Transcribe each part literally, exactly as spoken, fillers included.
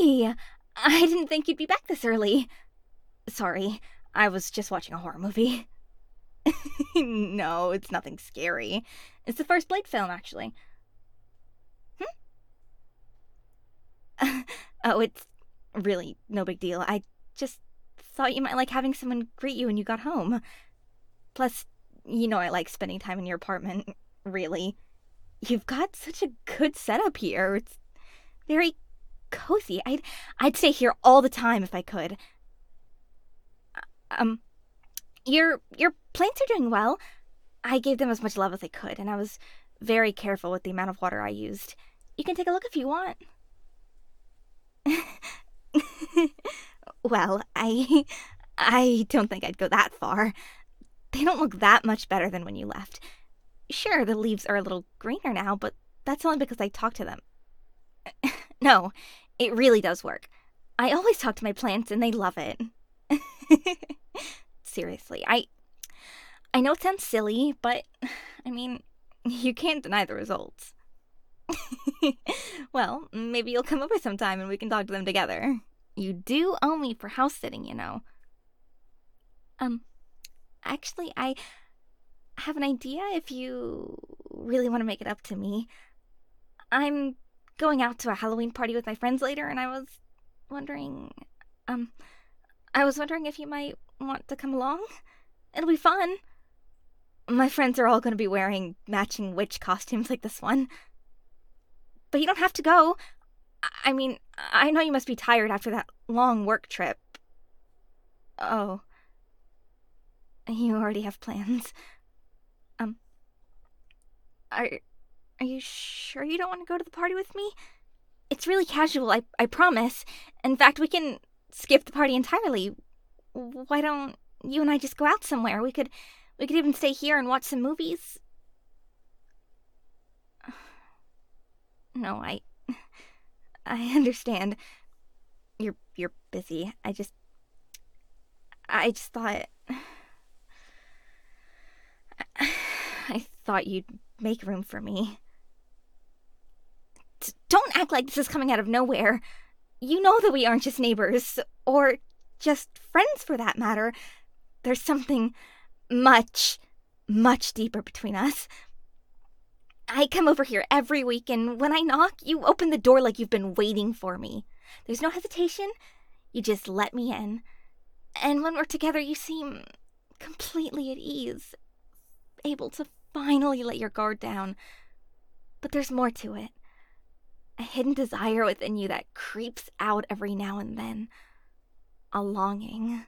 Hey! I didn't think you'd be back this early. Sorry, I was just watching a horror movie. No, it's nothing scary. It's the first Blade film, actually. Hmm? Oh, it's really no big deal. I just thought you might like having someone greet you when you got home. Plus, you know I like spending time in your apartment, really. You've got such a good setup here. It's very cozy. I'd I'd stay here all the time if I could. Um, your your plants are doing well. I gave them as much love as I could, and I was very careful with the amount of water I used. You can take a look if you want. Well, I I don't think I'd go that far. They don't look that much better than when you left. Sure, the leaves are a little greener now, but that's only because I talked to them. No, it really does work. I always talk to my plants and they love it. Seriously, I I know it sounds silly, but I mean, you can't deny the results. Well, maybe you'll come over sometime and we can talk to them together. You do owe me for house sitting, you know. Um, actually, I have an idea if you really want to make it up to me. I'm going out to a Halloween party with my friends later, and I was wondering, um, I was wondering if you might want to come along. It'll be fun. My friends are all going to be wearing matching witch costumes like this one. But you don't have to go. I mean, I know you must be tired after that long work trip. Oh. You already have plans. Um, are, are you sure you don't want to go to the party with me? It's really casual, I, I promise. In fact, we can skip the party entirely. Why don't you and I just go out somewhere? We could, we could even stay here and watch some movies. No, I, I understand. You're, you're busy. I just, I just thought... I thought you'd make room for me. D- don't act like this is coming out of nowhere. You know that we aren't just neighbors, or just friends for that matter. There's something much, much deeper between us. I come over here every week, and when I knock, you open the door like you've been waiting for me. There's no hesitation. You just let me in. And when we're together, you seem completely at ease, able to finally let your guard down. But there's more to it. A hidden desire within you that creeps out every now and then. A longing.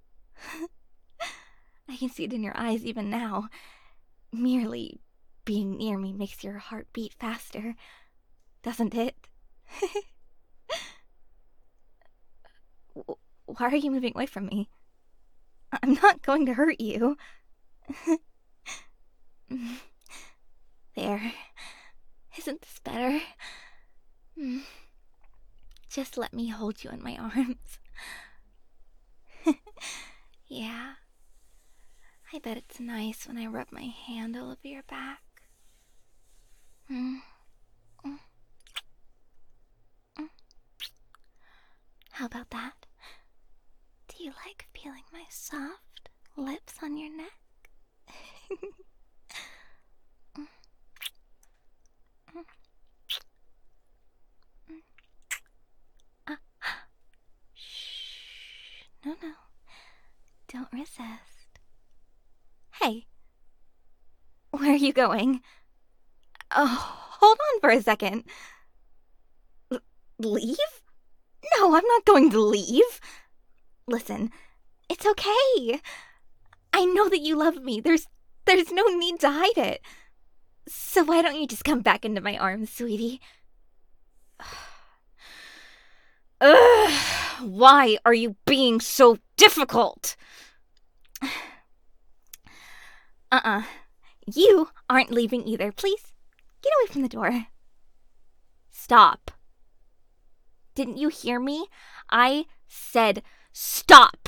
I can see it in your eyes even now. Merely being near me makes your heart beat faster, doesn't it? Why are you moving away from me? I'm not going to hurt you. There. Isn't this better? Just let me hold you in my arms. Yeah. I bet it's nice when I rub my hand all over your back. How about that? Do you like feeling my soft lips on your neck? uh, shh. No, no. Don't resist. Hey. Where are you going? Oh, hold on for a second. L- leave? No, I'm not going to leave. Listen, it's okay. I know that you love me. There's there's no need to hide it. So why don't you just come back into my arms, sweetie? Ugh, why are you being so difficult? Uh-uh. You aren't leaving either. Please, get away from the door. Stop. Didn't you hear me? I said stop.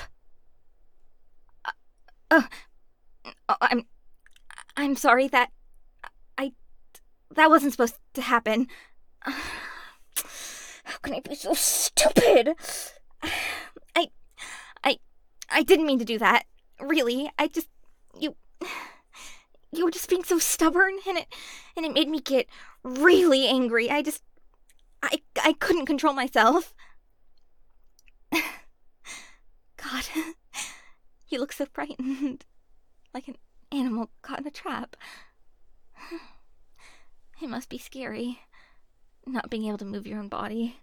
Uh, uh, I'm I'm sorry that I that wasn't supposed to happen. can I be so stupid? I, I, I didn't mean to do that. Really, I just, you, you were just being so stubborn, and it, and it made me get really angry. I just, I, I couldn't control myself. God, you look so frightened, like an animal caught in a trap. It must be scary, not being able to move your own body.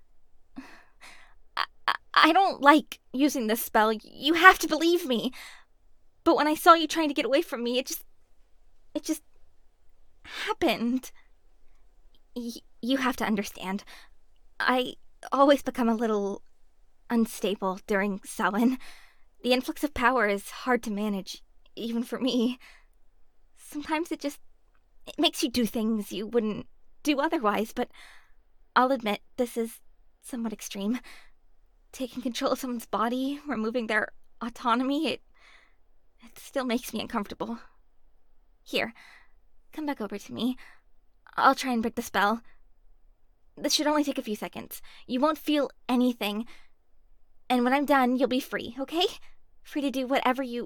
I, I, I don't like using this spell. You have to believe me. But when I saw you trying to get away from me, it just, it just happened. Y- you have to understand. I always become a little unstable during Samhain. The influx of power is hard to manage, even for me. Sometimes it just, it makes you do things you wouldn't do otherwise, but I'll admit this is somewhat extreme. Taking control of someone's body, removing their autonomy, it, it still makes me uncomfortable. Here, come back over to me. I'll try and break the spell. This should only take a few seconds. You won't feel anything. And when I'm done, you'll be free, okay? Free to do whatever you...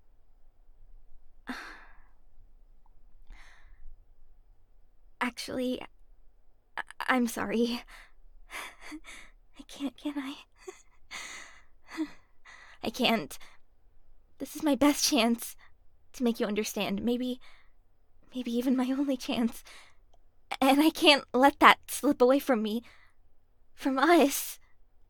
Actually, I- I'm sorry. I can't, can I? I can't. This is my best chance to make you understand. Maybe, maybe even my only chance. And I can't let that slip away from me. From us.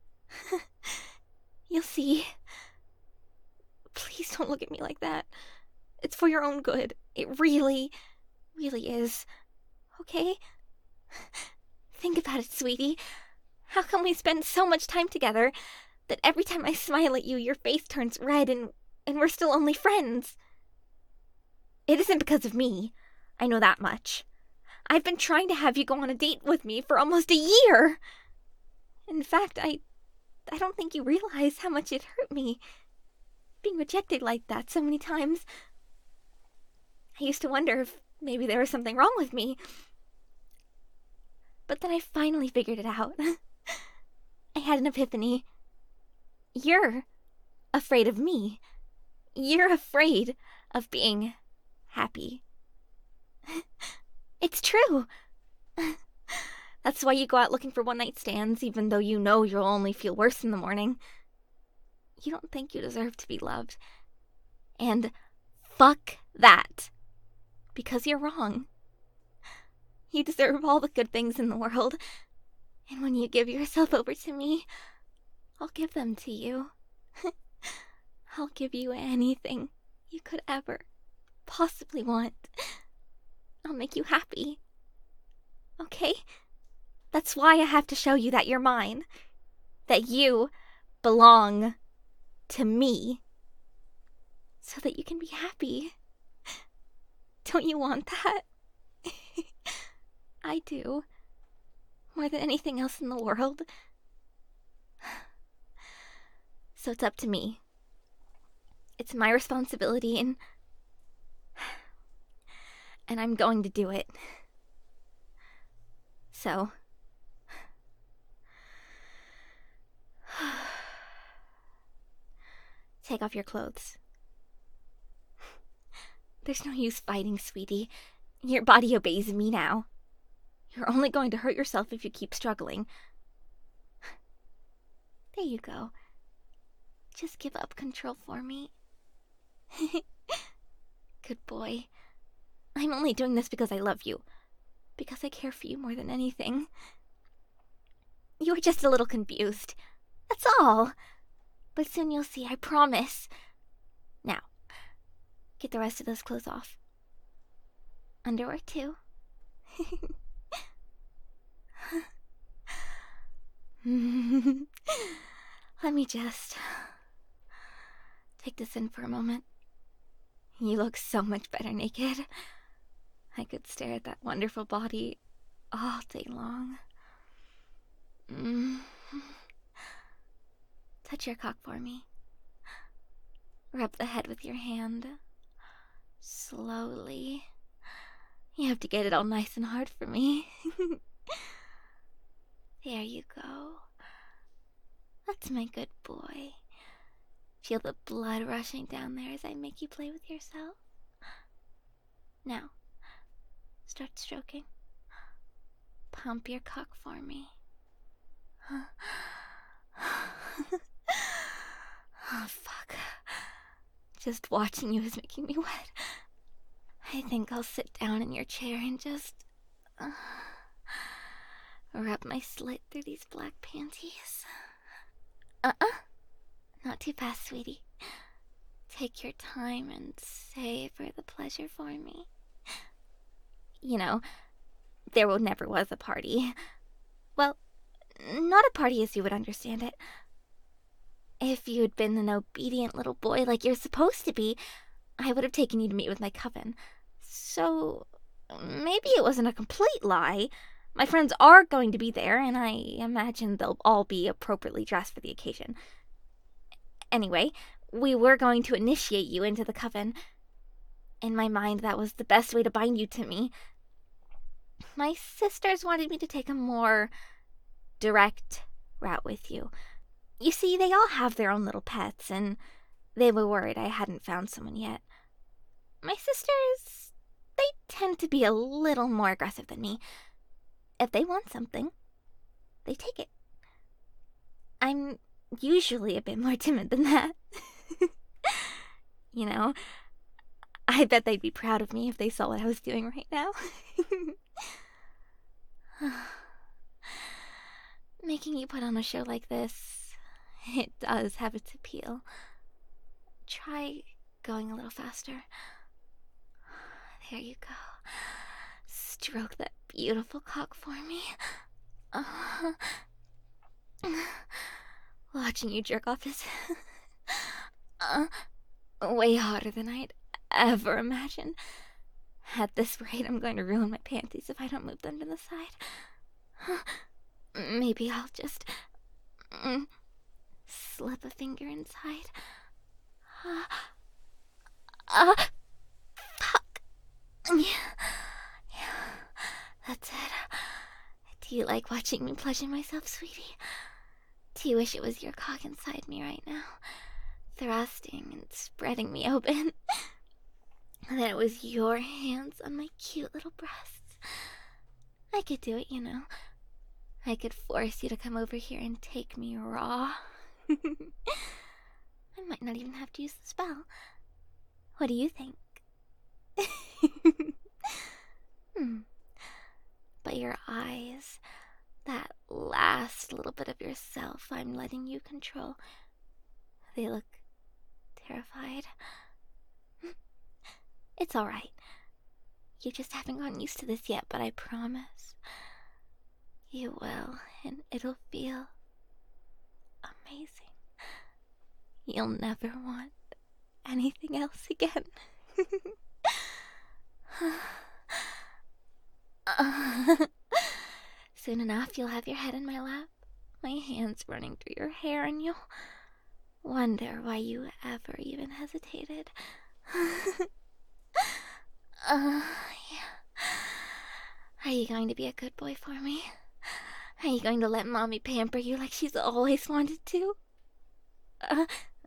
You'll see. Please don't look at me like that. It's for your own good. It really, really is. Okay? Think about it, sweetie. How come we spend so much time together that every time I smile at you, your face turns red and, and we're still only friends? It isn't because of me. I know that much. I've been trying to have you go on a date with me for almost a year. In fact, I, I don't think you realize how much it hurt me. Being rejected like that so many times. I used to wonder if maybe there was something wrong with me. But then I finally figured it out. I had an epiphany. You're afraid of me. You're afraid of being happy. It's true. That's why you go out looking for one-night stands, even though you know you'll only feel worse in the morning. You don't think you deserve to be loved. And fuck that. Because you're wrong. You deserve all the good things in the world. And when you give yourself over to me, I'll give them to you. I'll give you anything you could ever possibly want. I'll make you happy. Okay? That's why I have to show you that you're mine. That you belong to me. So that you can be happy. Don't you want that? I do. More than anything else in the world. So it's up to me. It's my responsibility, and... And I'm going to do it. So... Take off your clothes. There's no use fighting, sweetie. Your body obeys me now. You're only going to hurt yourself if you keep struggling. There you go. Just give up control for me. Good boy. I'm only doing this because I love you. Because I care for you more than anything. You were just a little confused. That's all. But soon you'll see, I promise. Now, get the rest of those clothes off. Underwear too. Let me just take this in for a moment. You look so much better naked. I could stare at that wonderful body all day long. Mm. Touch your cock for me. Rub the head with your hand. Slowly. You have to get it all nice and hard for me. There you go. That's my good boy. Feel the blood rushing down there as I make you play with yourself? Now, start stroking. Pump your cock for me. Oh, fuck. Just watching you is making me wet. I think I'll sit down in your chair and just uh, rub my slit through these black panties. Uh-uh. Not too fast, sweetie. Take your time and savor the pleasure for me. You know, there never was a party. Well, not a party as you would understand it. If you'd been an obedient little boy like you're supposed to be, I would have taken you to meet with my coven. So, maybe it wasn't a complete lie. My friends are going to be there, and I imagine they'll all be appropriately dressed for the occasion. Anyway, we were going to initiate you into the coven. In my mind, that was the best way to bind you to me. My sisters wanted me to take a more direct route with you. You see, they all have their own little pets, and they were worried I hadn't found someone yet. My sisters, they tend to be a little more aggressive than me. If they want something, they take it. I'm usually a bit more timid than that. You know, I bet they'd be proud of me if they saw what I was doing right now. Making you put on a show like this, it does have its appeal. Try going a little faster. There you go. Stroke that beautiful cock for me. Uh, watching you jerk off is uh, way hotter than I'd ever imagined. At this rate, I'm going to ruin my panties if I don't move them to the side. Maybe I'll just mm, slip a finger inside. Uh, uh, fuck. Yeah, yeah, that's it. Do you like watching me pleasure myself, sweetie? Do you wish it was your cock inside me right now, thrusting and spreading me open? That it was your hands on my cute little breasts. I could do it, you know. I could force you to come over here and take me raw. I might not even have to use the spell. What do you think? hmm. But your eyes, that last little bit of yourself I'm letting you control, they look terrified. It's alright. You just haven't gotten used to this yet, but I promise you will, and it'll feel amazing. You'll never want anything else again. Soon enough, you'll have your head in my lap, my hands running through your hair, and you'll wonder why you ever even hesitated. Uh, yeah. Are you going to be a good boy for me? Are you going to let Mommy pamper you like she's always wanted to? Uh,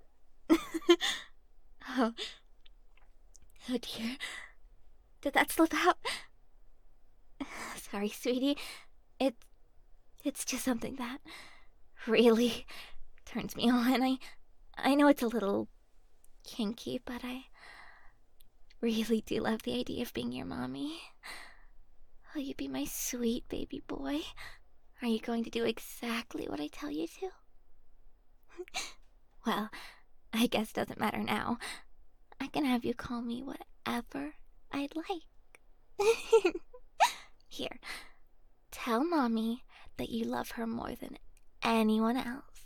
oh. Oh dear. Did that slip out? Sorry, sweetie. It, it's just something that really turns me on. I, I know it's a little kinky, but I really do love the idea of being your mommy. Will you be my sweet baby boy? Are you going to do exactly what I tell you to? Well, I guess it doesn't matter now. I can have you call me whatever I'd like. Here, tell Mommy that you love her more than anyone else.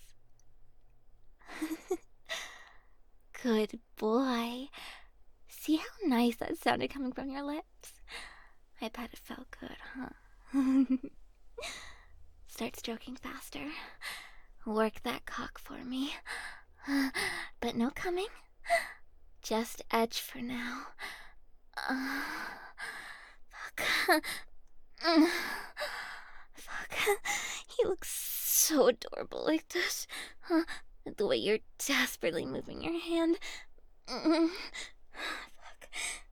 Good boy. See how nice that sounded coming from your lips? I bet it felt good, huh? Start stroking faster. Work that cock for me. But no coming. Just edge for now. Uh, fuck. Fuck. He looks so adorable like this. Huh? The way you're desperately moving your hand. Mm. Fuck.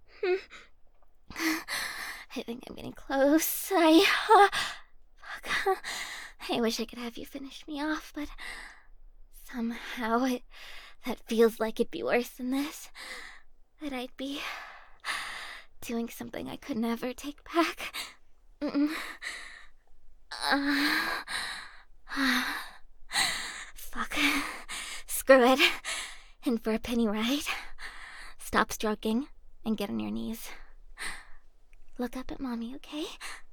I think I'm getting close. I... Uh, fuck. I wish I could have you finish me off, but somehow it, that feels like it'd be worse than this. That I'd be doing something I could never take back. Mm-mm. Uh, uh, fuck. Screw it. In for a penny ride. Stop stroking and get on your knees. Look up at Mommy, okay?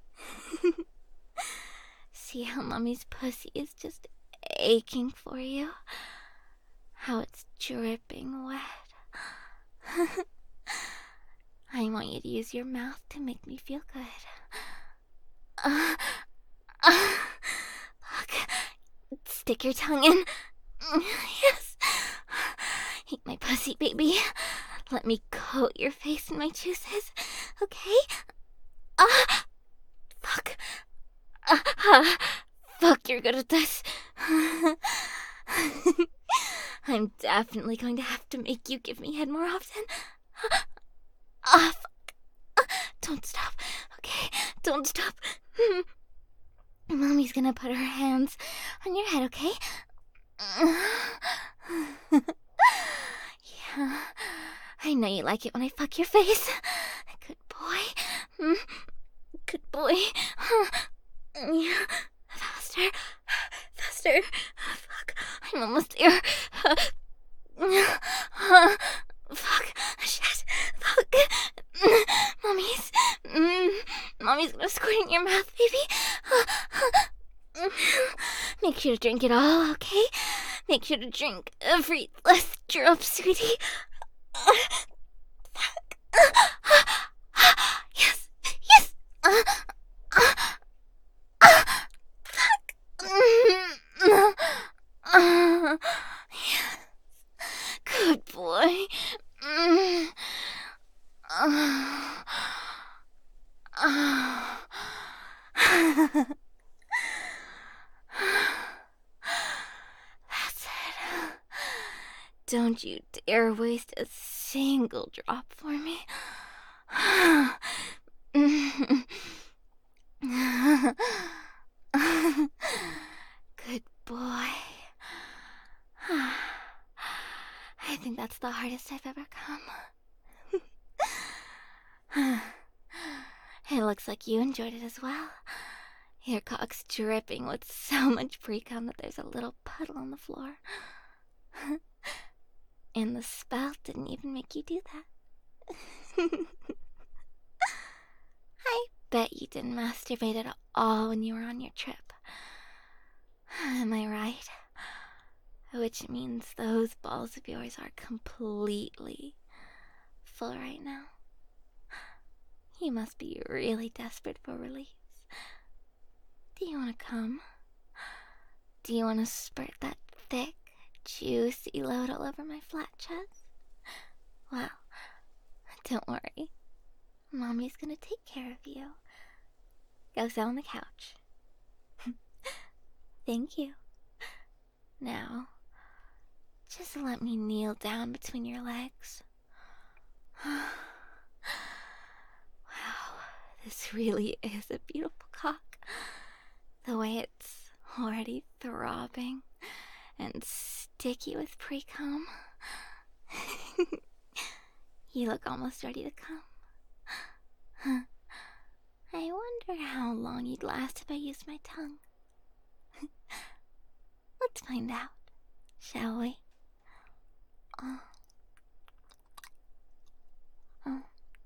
See how Mommy's pussy is just aching for you? How it's dripping wet. I want you to use your mouth to make me feel good. Uh, uh, fuck. Stick your tongue in. Yes. Eat my pussy, baby. Let me coat your face in my juices, okay? Ah! Uh, fuck. Uh, uh, fuck, you're good at this. I'm definitely going to have to make you give me head more often. Ah, uh, fuck. Uh, don't stop, okay? Don't stop. Mommy's gonna put her hands on your head, okay? Yeah, I know you like it when I fuck your face. Good boy. Good boy. Yeah. Faster. Faster. Fuck, I'm almost there. Fuck. Shit. Fuck. Mommy's. Mommy's gonna squirt in your mouth, baby. Make sure to drink it all, okay? Make sure to drink every last drop, sweetie. Fuck. Yes. Yes. Fuck. Yes. Good boy. That's it. Don't you dare waste a single drop for me. Good boy. I think that's the hardest I've ever come. It looks like you enjoyed it as well. Your cock's dripping with so much pre-cum that there's a little puddle on the floor. And the spell didn't even make you do that. I bet you didn't masturbate at all when you were on your trip. Am I right? Which means those balls of yours are completely full right now. You must be really desperate for release. Do you want to come? Do you want to spurt that thick, juicy load all over my flat chest? Well, don't worry. Mommy's gonna take care of you. Go sit on the couch. Thank you. Now, just let me kneel down between your legs. Wow, this really is a beautiful cock. The way it's already throbbing and sticky with pre-cum. You look almost ready to come. Huh. I wonder how long you'd last if I used my tongue. Let's find out, shall we? Oh. Oh.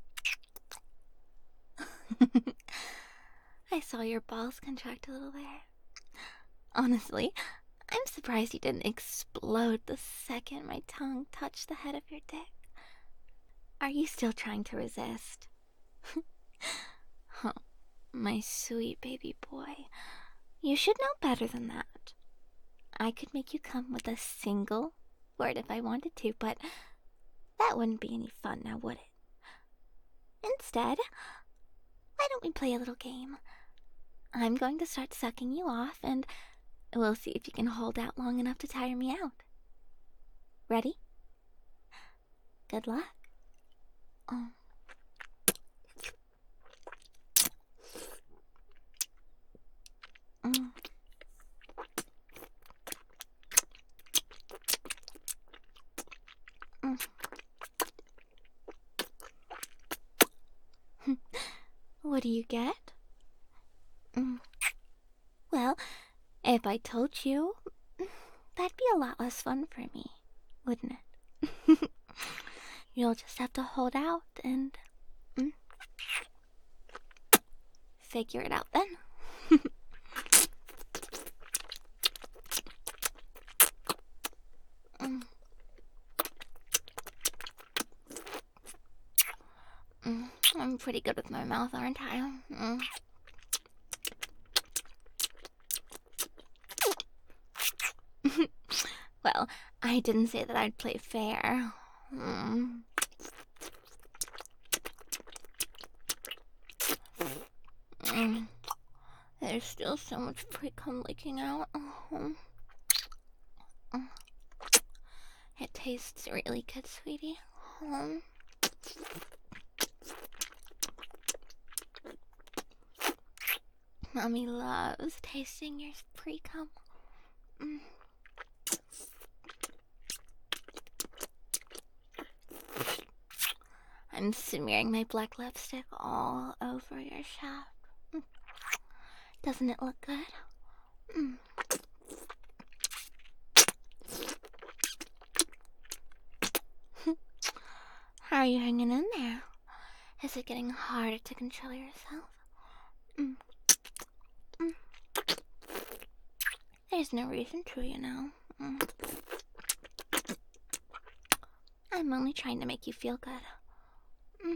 I saw your balls contract a little there. Honestly, I'm surprised you didn't explode the second my tongue touched the head of your dick. Are you still trying to resist? Oh, my sweet baby boy. You should know better than that. I could make you come with a single word if I wanted to, but that wouldn't be any fun now, would it? Instead, why don't we play a little game? I'm going to start sucking you off, and we'll see if you can hold out long enough to tire me out. Ready? Good luck. Oh. Mm. Mm. What do you get? Mm. Well, if I told you, that'd be a lot less fun for me, wouldn't it? You'll just have to hold out and mm, figure it out then. mm. Mm. I'm pretty good with my mouth, aren't I? Mm. Well, I didn't say that I'd play fair. Mm. Mm. There's still so much pre-cum leaking out. Mm. Mm. It tastes really good, sweetie. Mm. Mommy loves tasting your pre-cum. Mm. I'm smearing my black lipstick all over your shaft. Mm. Doesn't it look good? Mm. How are you hanging in there? Is it getting harder to control yourself? Mm. Mm. There's no reason to, you know. Mm. I'm only trying to make you feel good. Mm.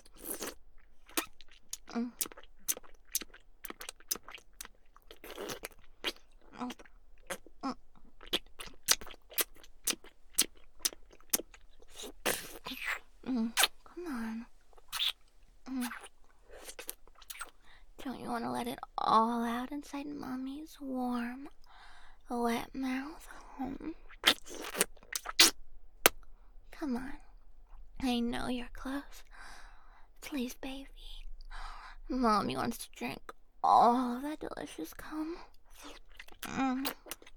Mm. Mm. Mm. Mm. Come on. Mm. Don't you want to let it all out inside Mommy's warm, wet mouth? Mm. Come on. I know you're close. Please, baby. Mommy wants to drink all of that delicious cum. Mm.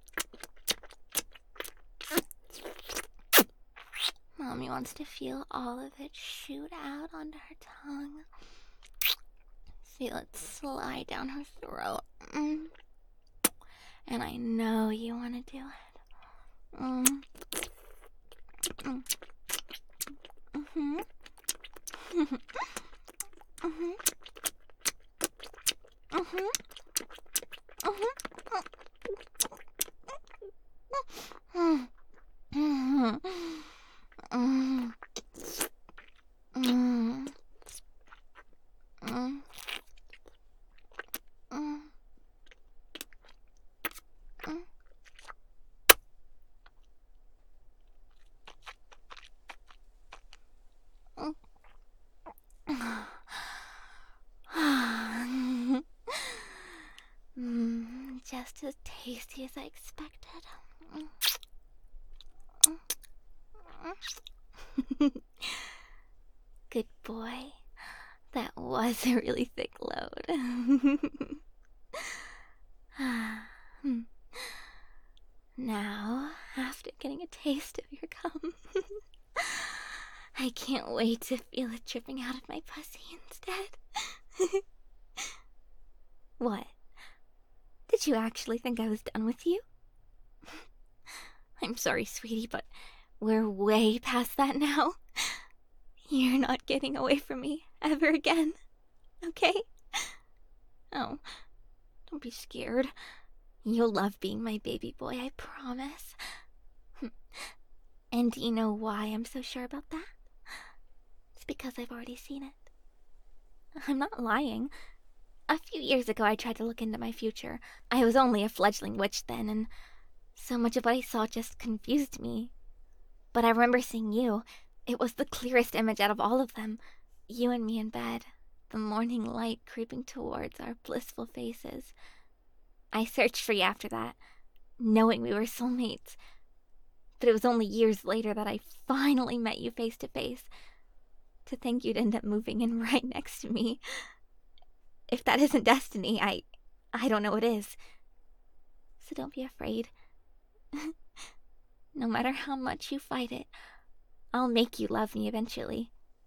Mommy wants to feel all of it shoot out onto her tongue. Feel it slide down her throat. Mm. And I know you want to do it. Mm. Mm. Mm-hmm. Mm-hmm. Mm-hmm. Mm-hmm. Mm-hmm. Mm-hmm. Mm-hmm. Mm-hmm. Mm-hmm. Mm, just as tasty as I expected. Good boy. That was a really thick load. Now, after getting a taste of your cum, I can't wait to feel it dripping out of my pussy instead. What? Did you actually think I was done with you? I'm sorry, sweetie, but we're way past that now. You're not getting away from me ever again, okay? Oh, don't be scared. You'll love being my baby boy, I promise. And do you know why I'm so sure about that? It's because I've already seen it. I'm not lying. A few years ago, I tried to look into my future. I was only a fledgling witch then, and so much of what I saw just confused me. But I remember seeing you. It was the clearest image out of all of them. You and me in bed. the morning light creeping towards our blissful faces. I searched for you after that, knowing we were soulmates. But it was only years later that I finally met you face to face. To think you'd end up moving in right next to me. If that isn't destiny, I... I don't know what is. So don't be afraid. No matter how much you fight it, I'll make you love me eventually.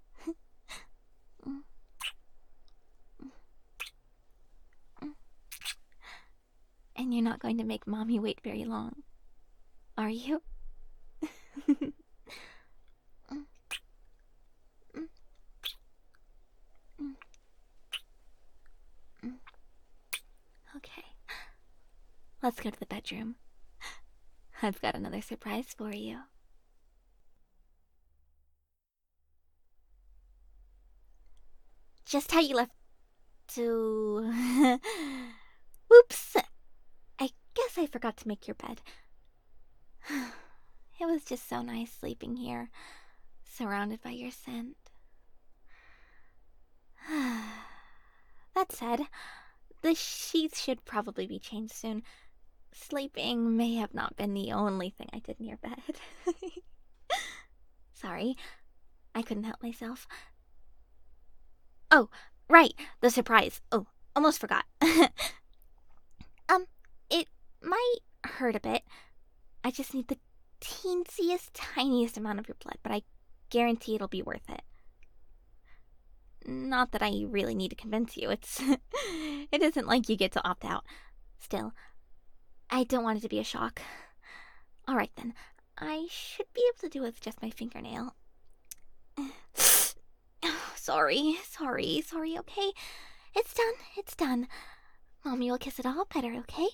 And you're not going to make Mommy wait very long, are you? Okay, let's go to the bedroom. I've got another surprise for you. Just how you left to... Whoops! I guess I forgot to make your bed. It was just so nice sleeping here, surrounded by your scent. That said, the sheets should probably be changed soon. Sleeping may have not been the only thing I did in your bed. Sorry, I couldn't help myself. Oh, right, the surprise. Oh, almost forgot. um, it might hurt a bit. I just need the teensiest, tiniest amount of your blood, but I guarantee it'll be worth it. Not that I really need to convince you. It's it isn't like you get to opt out. Still, I don't want it to be a shock. Alright then, I should be able to do it with just my fingernail. Sorry, sorry, sorry, okay? It's done, it's done. Mommy will kiss it all better, okay?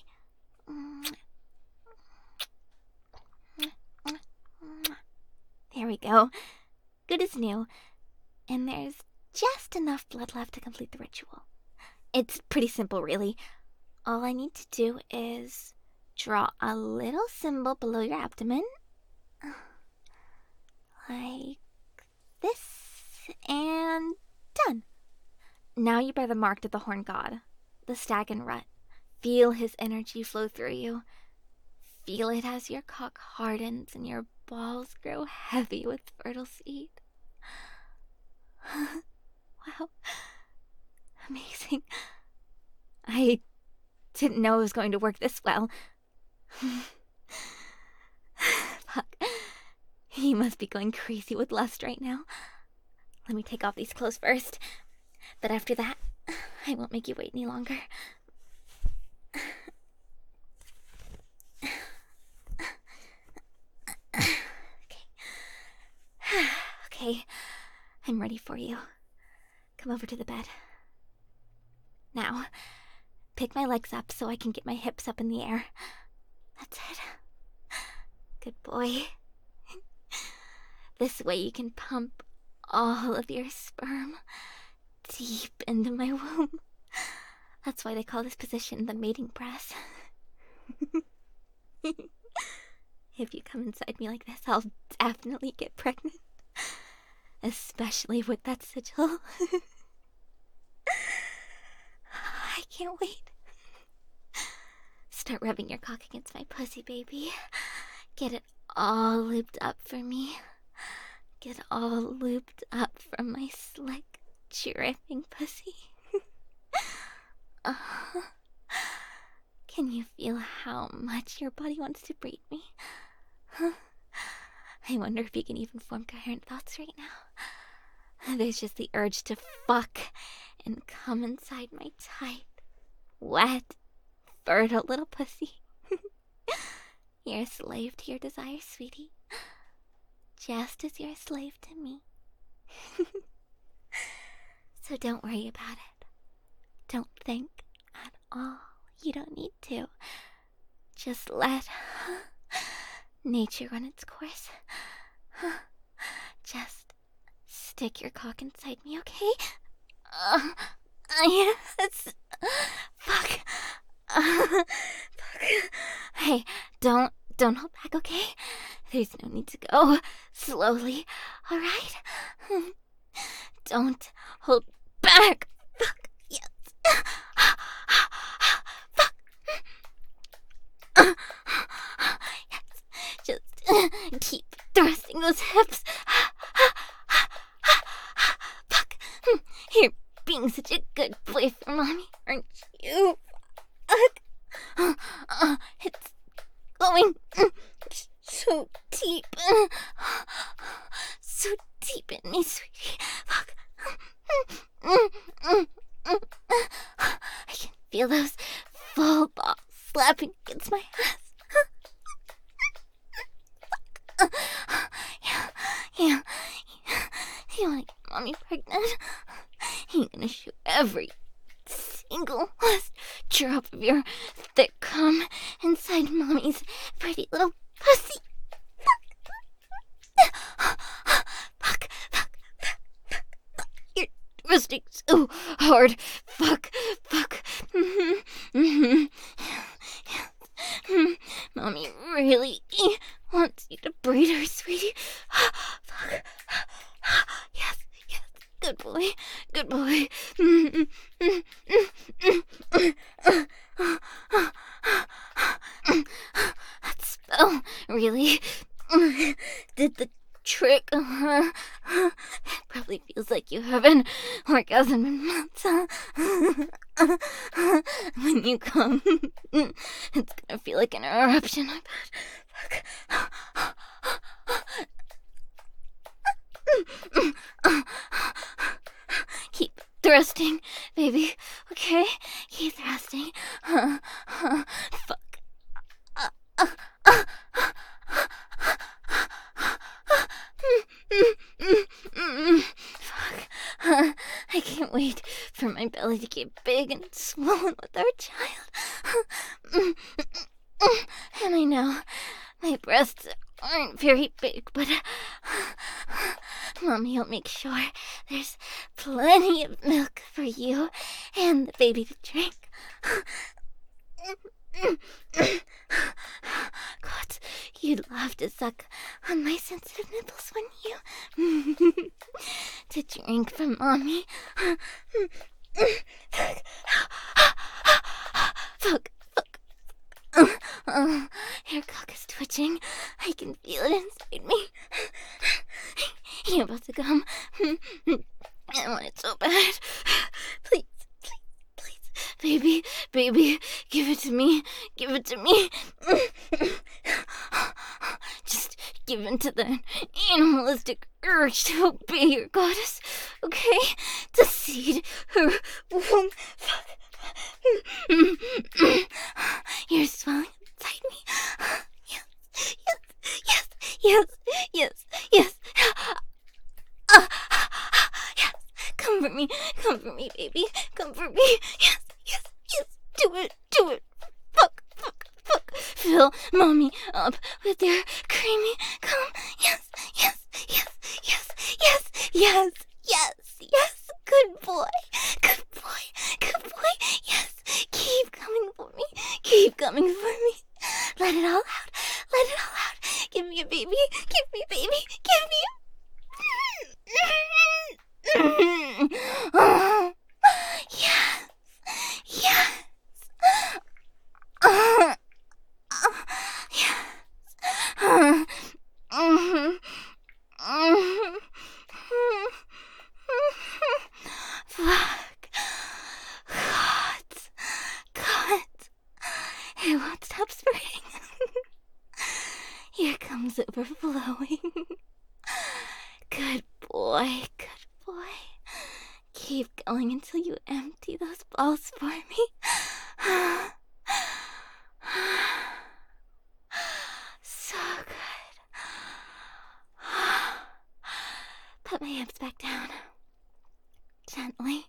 There we go. Good as new. And there's just enough blood left to complete the ritual. It's pretty simple, really. All I need to do is draw a little symbol below your abdomen. Like this. And done. Now you bear the mark to the horn god, the stag and rut. Feel his energy flow through you. Feel it as your cock hardens and your balls grow heavy with fertile seed. Wow. Amazing. I didn't know it was going to work this well. Fuck. He must be going crazy with lust right now. Let me take off these clothes first. But after that, I won't make you wait any longer. Okay. Okay. I'm ready for you. Come over to the bed. Now, pick my legs up so I can get my hips up in the air. That's it. Good boy. This way you can pump all of your sperm deep into my womb. That's why they call this position the mating press. If you come inside me like this, I'll definitely get pregnant. Especially with that sigil. I can't wait. Start rubbing your cock against my pussy, baby. Get it all looped up for me. Get all looped up from my slick, dripping pussy. uh, can you feel how much your body wants to breed me? Huh? I wonder if you can even form coherent thoughts right now. There's just the urge to fuck and come inside my tight, wet, fertile little pussy. You're a slave to your desire, sweetie. Just as you're a slave to me. So don't worry about it. Don't think at all. You don't need to. Just let nature run its course. Just stick your cock inside me, okay? Uh, yes. Fuck. Uh, fuck. Hey, don't, don't hold back, okay? There's no need to go. Slowly, alright? Don't hold back. Fuck, yes. Fuck. Yes. Just uh, keep thrusting those hips. Fuck. You're being such a good boy for mommy, aren't you? Fuck. Uh, uh, it's going so deep. So deep in me, sweetie. Fuck. I can feel those full balls slapping against my ass. Yeah, yeah, yeah. You wanna get mommy pregnant? You're gonna shoot every single last drop of your thick cum inside mommy's pretty little pussy. Fuck, fuck, fuck, fuck, fuck. You're twisting so hard. Fuck, fuck. Mm-hmm, mm-hmm. Yeah. Mommy really wants you to breed her, sweetie. Fuck. Yes, yes. Good boy. Good boy. That spell really did the trick. It probably feels like you have an orgasm in months. When you come, it's gonna feel like an eruption. I bet. Keep thrusting, baby. Okay? Keep thrusting. Uh, uh, fuck. Uh, uh, uh, Fuck. Uh, I can't wait for my belly to get big and swollen with our child. And I know my breasts aren't very big, but Mommy will make sure there's plenty of milk for you and the baby to drink. God, you'd love to suck on my sensitive nipples, wouldn't you? To drink from Mommy. Fuck, fuck. Uh, uh, your cock is twitching. I can feel it inside me. You're about to come. I want it so bad. Please, please, please. Baby, baby, give it to me. Give it to me. Just give in to the animalistic urge to obey your goddess, okay? To seed her womb. You're swelling inside me. Yes, yes, yes, yes, yes, yes. Uh, yes. Come for me, come for me, baby. Come for me. Yes, yes, yes. Do it, do it. Fuck, fuck, fuck. Fill Mommy up with your creamy cum. Yes, yes, yes, yes, yes, yes, yes, yes. Good boy, good boy, good boy. Yes, keep coming for me. Keep coming for me. Let it all out. Let it all out. Give me a baby. Give me a baby. Give me a... Oh, yes. Yes. Uh, uh, yes. Uh, mm, mm, Fuck. God. God. It won't stop spurting. Here comes overflowing. Good boy, good boy. Keep going until you empty those balls for me. So good. Put my hips back down. Gently.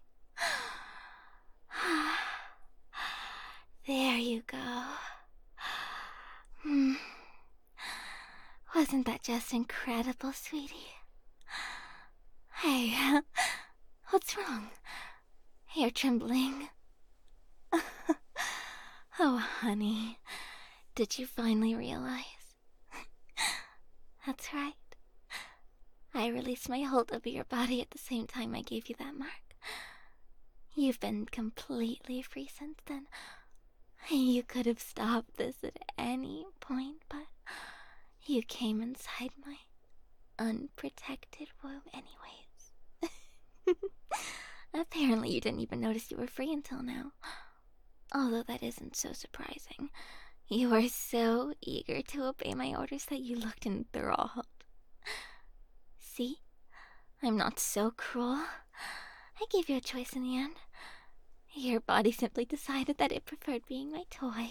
There you go. Hmm. Wasn't that just incredible, sweetie? Hey, what's wrong? You're trembling. Oh, honey, did you finally realize? That's right. I released my hold over your body at the same time I gave you that mark. You've been completely free since then. You could have stopped this at any point, but you came inside my unprotected womb anyways. Apparently you didn't even notice you were free until now. Although that isn't so surprising. You were so eager to obey my orders that you looked enthralled. See? I'm not so cruel. I gave you a choice in the end. Your body simply decided that it preferred being my toy.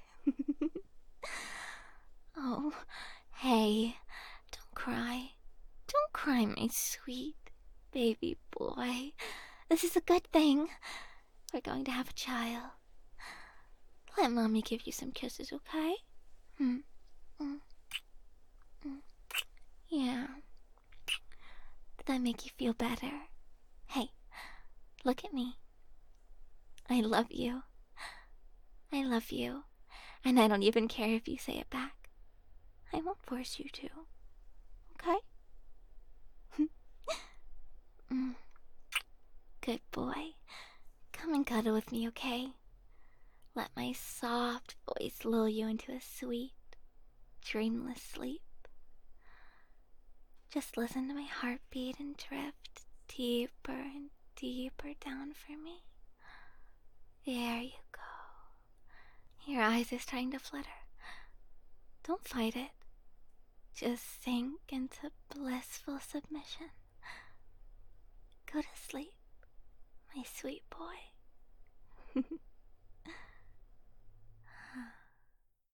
Oh, hey, don't cry. Don't cry, my sweet baby boy. This is a good thing. We're going to have a child. Let mommy give you some kisses, okay? Hmm. Mm. Mm. Yeah. Did that make you feel better? Hey, look at me. I love you. I love you. And I don't even care if you say it back. I won't force you to. Okay? mm. Good boy. Come and cuddle with me, okay? Let my soft voice lull you into a sweet, dreamless sleep. Just listen to my heartbeat and drift deeper and deeper down for me. There you go. Your eyes are starting to flutter. Don't fight it. Just sink into blissful submission. Go to sleep, my sweet boy.